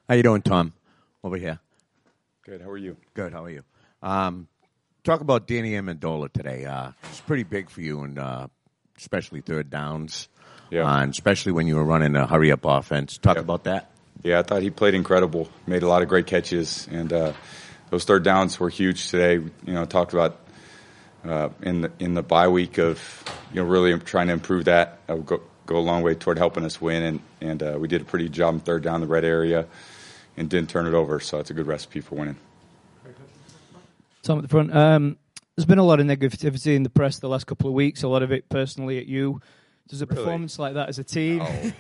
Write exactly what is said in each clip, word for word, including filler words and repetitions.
How you doing, Tom? Over here. Good. How are you? Good. How are you? Um, talk about Danny Amendola today. Uh, it's pretty big for you, and uh, especially third downs. Yeah. Uh, and especially when you were running a hurry-up offense. Talk Yep. about that. Yeah, I thought he played incredible. Made a lot of great catches, and uh, those third downs were huge today. You know, talked about uh, in the in the bye week of you know really trying to improve that. That would go go a long way toward helping us win, and and uh, we did a pretty good job in third down the red area, and didn't turn it over. So it's a good recipe for winning. Tom at the front. Um, there's been a lot of negativity in the press the last couple of weeks. A lot of it personally at you. Does a Really? performance like that as a team? Oh.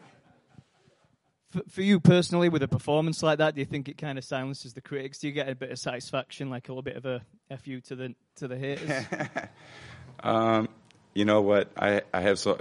For, for you personally, with a performance like that, do you think it kind of silences the critics? Do you get a bit of satisfaction, like a little bit of a F you to the to the haters? um, you know what? I I have so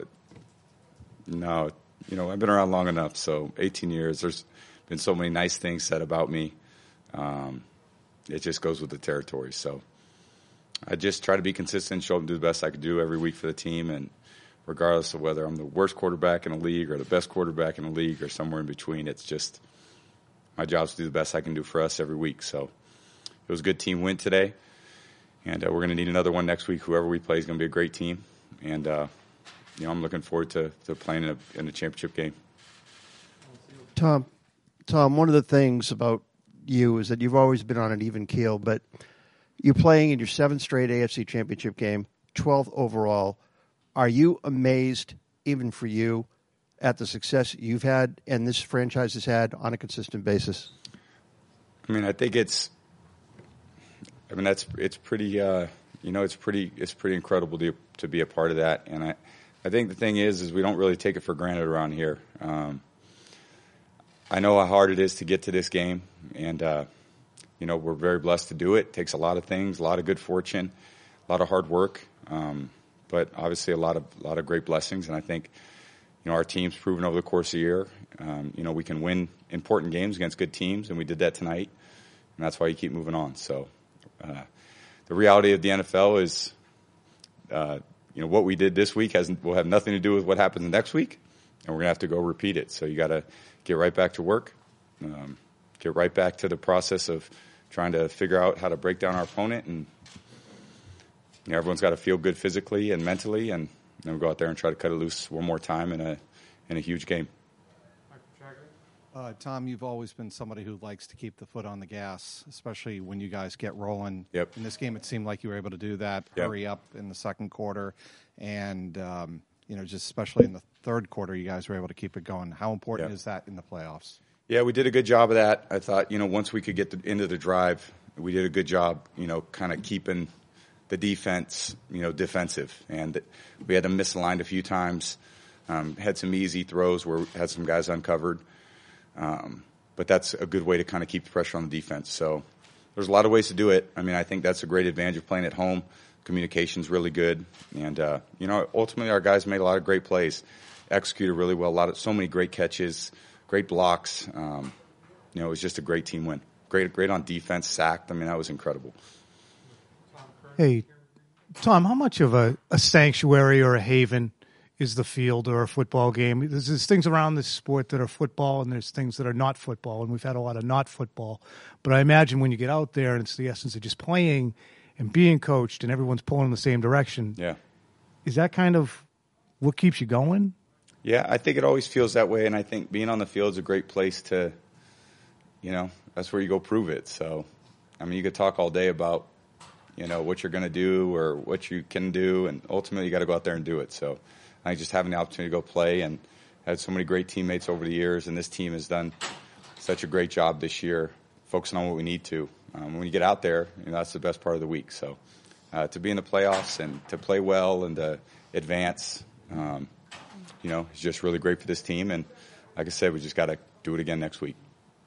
no. You know, I've been around long enough. So eighteen years. There's been so many nice things said about me. Um, it just goes with the territory. So I just try to be consistent, show up and do the best I can do every week for the team, and regardless of whether I'm the worst quarterback in the league or the best quarterback in the league or somewhere in between, it's just my job is to do the best I can do for us every week. So it was a good team win today, and uh, we're going to need another one next week. Whoever we play is going to be a great team, and uh, you know I'm looking forward to, to playing in a, in a championship game. Tom, Tom, one of the things about you is that you've always been on an even keel, but you're playing in your seventh straight A F C Championship game, twelfth overall. Are you amazed, even for you, at the success you've had and this franchise has had on a consistent basis? I mean, I think it's. I mean, that's it's pretty. Uh, you know, it's pretty. It's pretty incredible to to be a part of that. And I, I think the thing is, is we don't really take it for granted around here. Um, I know how hard it is to get to this game, and uh, you know, we're very blessed to do it. It takes a lot of things, a lot of good fortune, a lot of hard work. Um, But obviously, a lot of a lot of great blessings, and I think, you know, our team's proven over the course of the year, um, you know, we can win important games against good teams, and we did that tonight, and that's why you keep moving on. So, uh, the reality of the N F L is, uh, you know, what we did this week has will have nothing to do with what happens next week, and we're gonna have to go repeat it. So you got to get right back to work, um, get right back to the process of trying to figure out how to break down our opponent and. You know, everyone's got to feel good physically and mentally, and then we go out there and try to cut it loose one more time in a in a huge game. Uh, Tom, you've always been somebody who likes to keep the foot on the gas, especially when you guys get rolling. Yep. In this game, it seemed like you were able to do that, Yep. hurry up in the second quarter, and um, you know, just especially in the third quarter, you guys were able to keep it going. How important Yep. is that in the playoffs? Yeah, we did a good job of that. I thought, you know, once we could get the, into the drive, we did a good job, you know, kind of keeping the defense, you know, defensive. And we had them misaligned a few times, um, had some easy throws where we had some guys uncovered. Um, but that's a good way to kind of keep the pressure on the defense. So there's a lot of ways to do it. I mean, I think that's a great advantage of playing at home. Communication's really good. And, uh, you know, ultimately our guys made a lot of great plays, executed really well, a lot of, so many great catches, great blocks. Um, you know, it was just a great team win. Great, great on defense, sacked. I mean, that was incredible. Hey, Tom, how much of a, a sanctuary or a haven is the field or a football game? There's, there's things around this sport that are football, and there's things that are not football, and we've had a lot of not football. But I imagine when you get out there and it's the essence of just playing and being coached and everyone's pulling in the same direction, Yeah. is that kind of what keeps you going? Yeah, I think it always feels that way, and I think being on the field is a great place to, you know, that's where you go prove it. So, I mean, you could talk all day about, you know, what you're going to do or what you can do, and ultimately you got to go out there and do it. So I think just having the opportunity to go play, and had so many great teammates over the years, and this team has done such a great job this year focusing on what we need to. Um, when you get out there, you know, that's the best part of the week. So uh, to be in the playoffs and to play well and to advance, um, you know, it's just really great for this team. And like I said, we just got to do it again next week.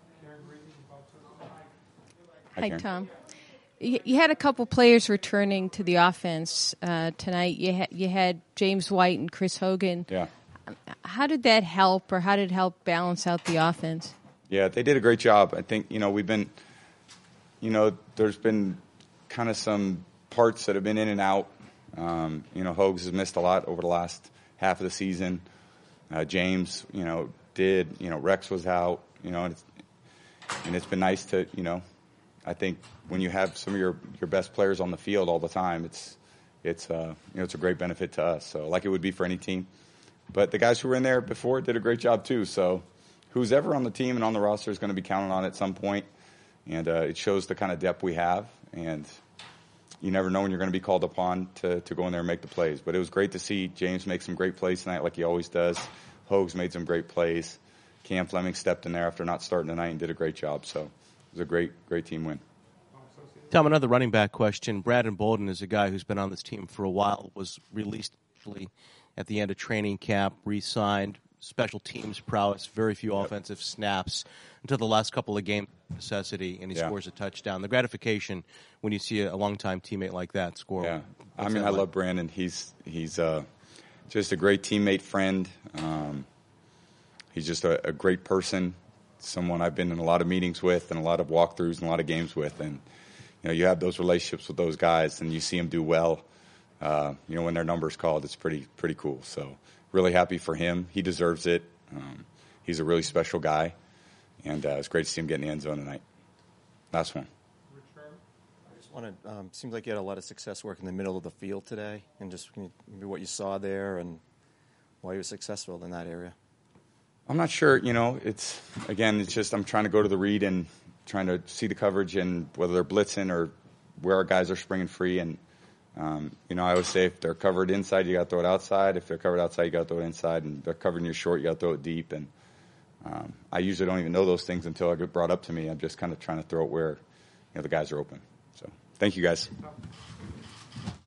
Hi, Tom. You had a couple players returning to the offense uh, tonight. You had you had James White and Chris Hogan. Yeah. How did that help, or how did it help balance out the offense? Yeah, they did a great job. I think, you know, we've been, you know, there's been kind of some parts that have been in and out. Um, you know, Hogs has missed a lot over the last half of the season. Uh, James, you know, did. You know, Rex was out. You know, and it's, and it's been nice to, you know, I think when you have some of your, your best players on the field all the time, it's it's uh, you know it's a great benefit to us. So like it would be for any team. But the guys who were in there before did a great job too. So who's ever on the team and on the roster is going to be counted on at some point, and uh, it shows the kind of depth we have. And you never know when you're going to be called upon to, to go in there and make the plays. But it was great to see James make some great plays tonight like he always does. Hogues made some great plays. Cam Fleming stepped in there after not starting tonight and did a great job. So it was a great, great team win. Tom, another running back question. Brandon Bolden is a guy who's been on this team for a while, was released actually at the end of training camp, re-signed, special teams prowess, very few yep. offensive snaps until the last couple of games necessity, and he yeah. scores a touchdown. The gratification when you see a, a longtime teammate like that score. Yeah, I mean, I like? love Brandon. He's he's uh, just a great teammate, friend. Um, he's just a, a great person, someone I've been in a lot of meetings with and a lot of walkthroughs and a lot of games with. And, you know, you have those relationships with those guys and you see them do well. Uh, you know, when their number's called, it's pretty pretty cool. So really happy for him. He deserves it. Um, he's a really special guy. And uh, it's great to see him get in the end zone tonight. Last one. I just wanted, um, seems like you had a lot of success working in the middle of the field today, and just maybe what you saw there and why you were successful in that area. I'm not sure. You know, it's, again, it's just I'm trying to go to the read and trying to see the coverage and whether they're blitzing or where our guys are springing free. And, um, you know, I always say if they're covered inside, you got to throw it outside. If they're covered outside, you got to throw it inside. And if they're covered in your short, you got to throw it deep. And Um, I usually don't even know those things until I get brought up to me. I'm just kind of trying to throw it where, you know, the guys are open. So thank you, guys.